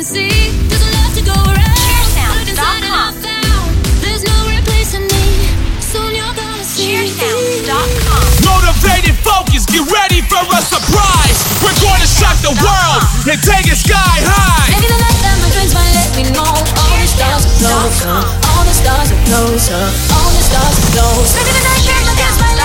see. There's a lot to go around. Cheersound.com. There's no replacing me. Soon you're gonna see. Cheersound.com. Motivated, focused, get ready for a surprise. We're going to shock the world and take it sky high. Maybe the light that my dreams might let me know. All the stars are closer. All the stars are closer. All the stars are closer. Maybe the night that my dreams might